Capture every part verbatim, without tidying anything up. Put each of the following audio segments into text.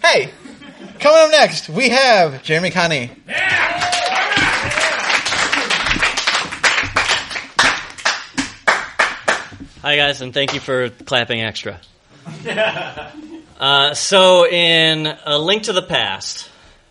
Hey, coming up next, we have Jeremy Connie. Yeah! Hi, guys, and thank you for clapping extra. Uh, so, in A Link to the Past,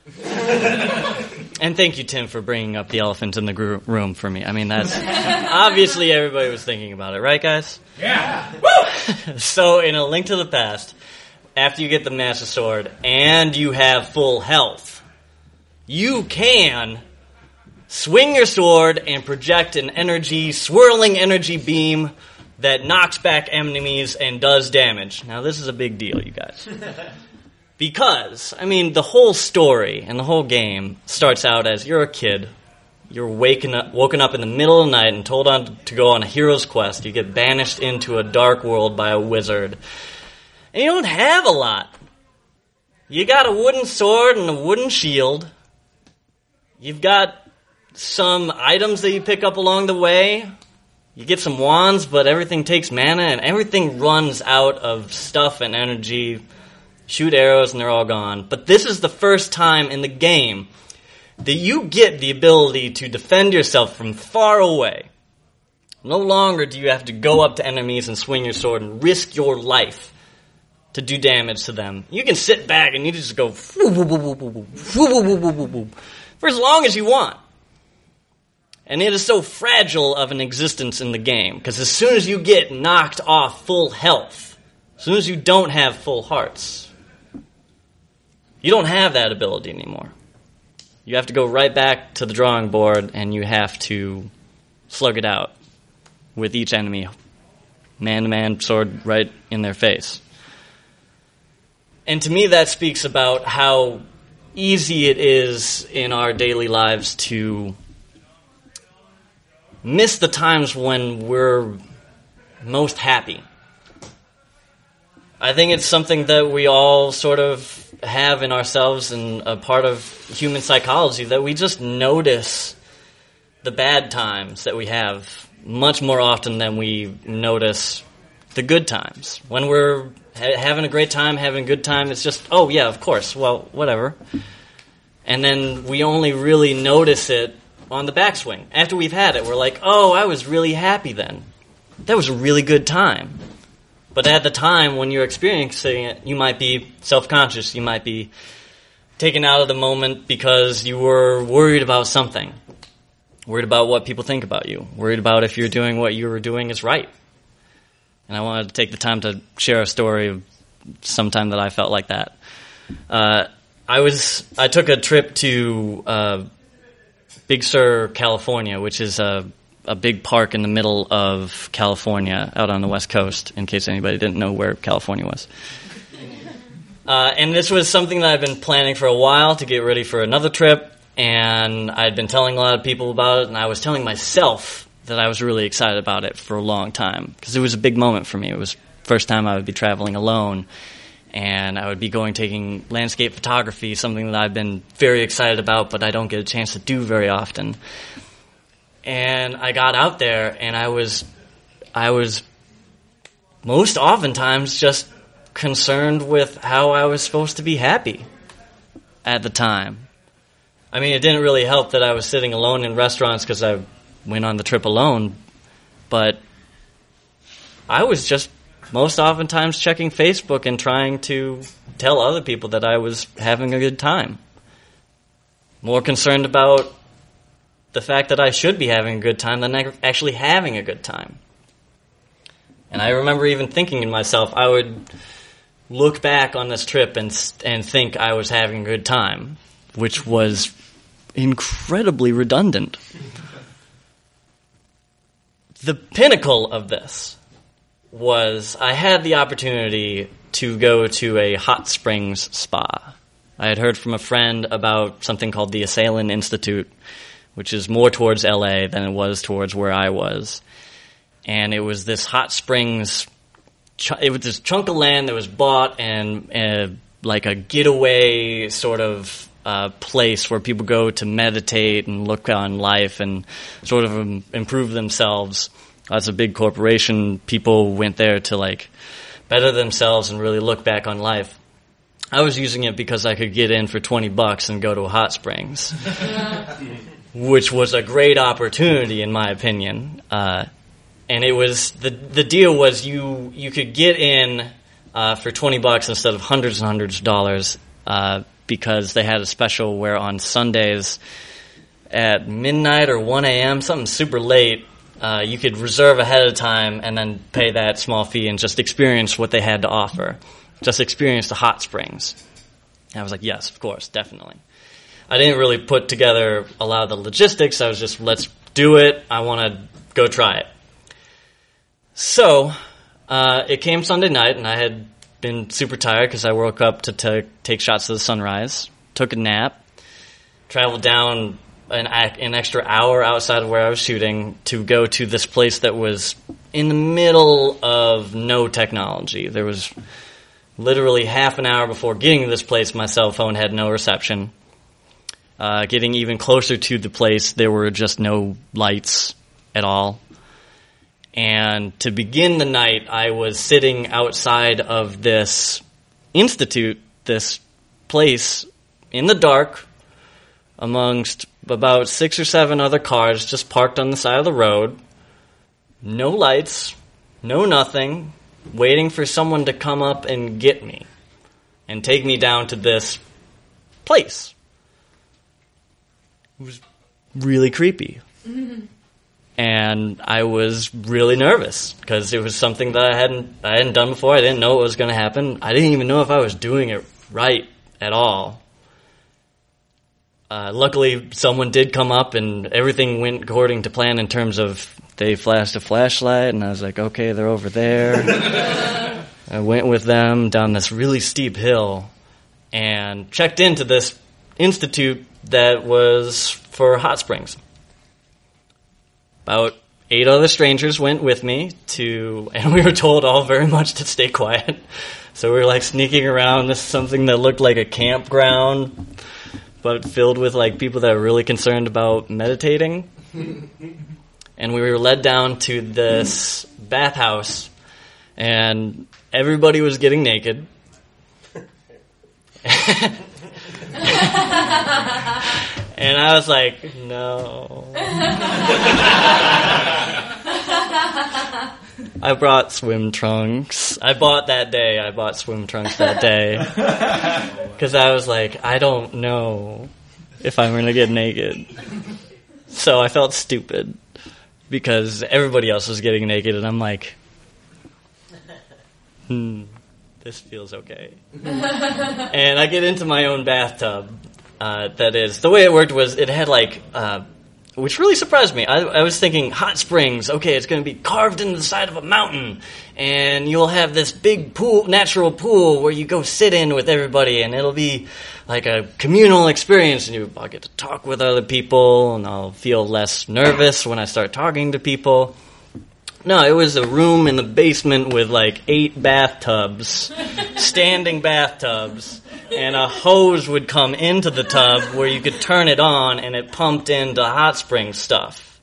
and thank you, Tim, for bringing up the elephant in the gr- room for me. I mean, that's obviously everybody was thinking about it, right, guys? Yeah. So, in A Link to the Past, after you get the Master Sword and you have full health, you can swing your sword and project an energy, swirling energy beam that knocks back enemies and does damage. Now, this is a big deal, you guys. Because, I mean, the whole story and the whole game starts out as you're a kid, you're waking up, woken up in the middle of the night and told on to go on a hero's quest. You get banished into a dark world by a wizard. And you don't have a lot. You got a wooden sword and a wooden shield. You've got some items that you pick up along the way. You get some wands, but everything takes mana, and everything runs out of stuff and energy. Shoot arrows, and they're all gone. But this is the first time in the game that you get the ability to defend yourself from far away. No longer do you have to go up to enemies and swing your sword and risk your life to do damage to them. You can sit back and you just go for as long as you want. And it is so fragile of an existence in the game, because as soon as you get knocked off full health, as soon as you don't have full hearts, you don't have that ability anymore. You have to go right back to the drawing board, and you have to slug it out with each enemy, man-to-man, sword right in their face. And to me, that speaks about how easy it is in our daily lives to miss the times when we're most happy. I think it's something that we all sort of have in ourselves and a part of human psychology, that we just notice the bad times that we have much more often than we notice the good times. When we're ha- having a great time, having a good time, it's just, oh yeah, of course, well, whatever. And then we only really notice it on the backswing. After we've had it, we're like, oh, I was really happy then. That was a really good time. But at the time when you're experiencing it, you might be self-conscious. You might be taken out of the moment because you were worried about something. Worried about what people think about you. Worried about if you're doing what you were doing is right. And I wanted to take the time to share a story of some time that I felt like that. Uh, I was I took a trip to uh, Big Sur, California, which is a, a big park in the middle of California, out on the West Coast, in case anybody didn't know where California was. Uh, and this was something that I've been planning for a while to get ready for another trip, and I'd been telling a lot of people about it, and I was telling myself that I was really excited about it for a long time, because it was a big moment for me. It was the first time I would be traveling alone, and I would be going taking landscape photography, something that I've been very excited about, but I don't get a chance to do very often. And I got out there, and I was, I was most oftentimes just concerned with how I was supposed to be happy at the time. I mean, it didn't really help that I was sitting alone in restaurants because I went on the trip alone, but I was just most oftentimes checking Facebook and trying to tell other people that I was having a good time. More concerned about the fact that I should be having a good time than actually having a good time. And I remember even thinking to myself, I would look back on this trip and and think I was having a good time, which was incredibly redundant. The pinnacle of this was I had the opportunity to go to a hot springs spa. I had heard from a friend about something called the Esalen Institute, which is more towards L A than it was towards where I was. And it was this hot springs, it was this chunk of land that was bought and uh, like a getaway sort of uh, place where people go to meditate and look on life and sort of um, improve themselves. As a big corporation, people went there to like better themselves and really look back on life. I was using it because I could get in for twenty bucks and go to a hot springs, which was a great opportunity in my opinion. Uh, and it was the the deal was you you could get in uh, for twenty bucks instead of hundreds and hundreds of dollars uh, because they had a special where on Sundays at midnight or one a.m., something super late, uh, you could reserve ahead of time and then pay that small fee and just experience what they had to offer. Just experience the hot springs. And I was like, yes, of course, definitely. I didn't really put together a lot of the logistics. I was just, let's do it. I want to go try it. So uh, it came Sunday night, and I had been super tired because I woke up to t- take shots of the sunrise, took a nap, traveled down an, an extra hour outside of where I was shooting to go to this place that was in the middle of no technology. There was literally half an hour before getting to this place, my cell phone had no reception. Uh, getting even closer to the place, there were just no lights at all. And to begin the night, I was sitting outside of this institute, this place, in the dark, amongst about six or seven other cars just parked on the side of the road. No lights, no nothing, waiting for someone to come up and get me and take me down to this place. It was really creepy. Mm-hmm. And I was really nervous because it was something that I hadn't I hadn't done before. I didn't know what was going to happen. I didn't even know if I was doing it right at all. Uh, luckily, someone did come up and everything went according to plan in terms of they flashed a flashlight, and I was like, okay, they're over there. I went with them down this really steep hill and checked into this institute that was for hot springs. About eight other strangers went with me to, and we were told all very much to stay quiet. So we were like sneaking around this something that looked like a campground, but filled with like people that were really concerned about meditating. And we were led down to this bathhouse, and everybody was getting naked. And I was like, no. I brought swim trunks. I bought that day. I bought swim trunks that day. Because I was like, I don't know if I'm going to get naked. So I felt stupid because everybody else was getting naked, and I'm like, hmm, this feels okay. And I get into my own bathtub. Uh, that is, the way it worked was it had like, uh, which really surprised me. I, I was thinking hot springs, okay, it's going to be carved into the side of a mountain, and you'll have this big pool, natural pool where you go sit in with everybody, and it'll be like a communal experience, and you, I'll get to talk with other people, and I'll feel less nervous when I start talking to people. No, it was a room in the basement with like eight bathtubs, standing bathtubs, and a hose would come into the tub where you could turn it on and it pumped into hot spring stuff.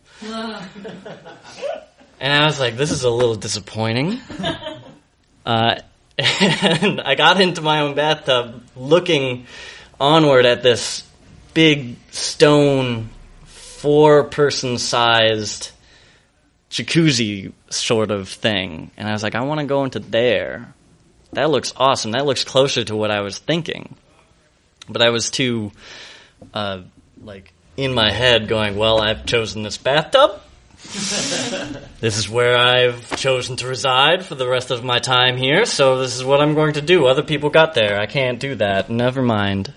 And I was like, this is a little disappointing. Uh, and I got into my own bathtub looking onward at this big stone four-person sized jacuzzi sort of thing. And I was like, I want to go into there. That looks awesome. That looks closer to what I was thinking. But I was too, uh, like, in my head going, well, I've chosen this bathtub. This is where I've chosen to reside for the rest of my time here, so this is what I'm going to do. Other people got there. I can't do that. Never mind.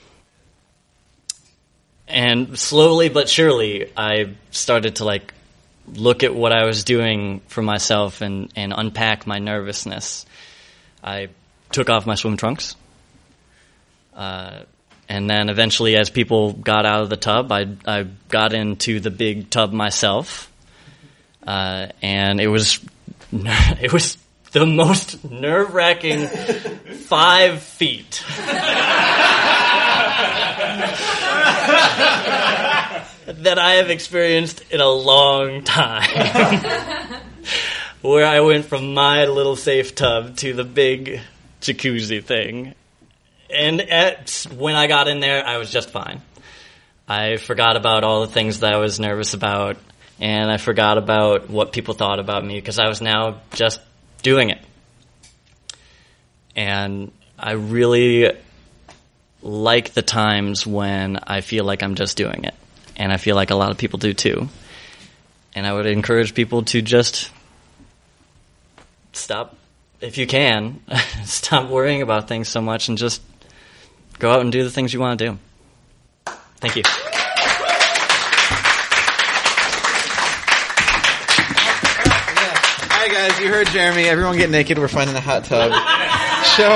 And slowly but surely, I started to, like, look at what I was doing for myself and, and unpack my nervousness. I took off my swim trunks. Uh, and then eventually, as people got out of the tub, I, I got into the big tub myself. Uh, and it was, it was the most nerve-wracking five feet. That I have experienced in a long time. Where I went from my little safe tub to the big jacuzzi thing. and at, when I got in there, I was just fine. I forgot about all the things that I was nervous about, and I forgot about what people thought about me because I was now just doing it. And I really like the times when I feel like I'm just doing it. And I feel like a lot of people do too. And I would encourage people to just stop, if you can, stop worrying about things so much and just go out and do the things you want to do. Thank you. All right, guys, you heard Jeremy. Everyone get naked. We're finding a hot tub. Show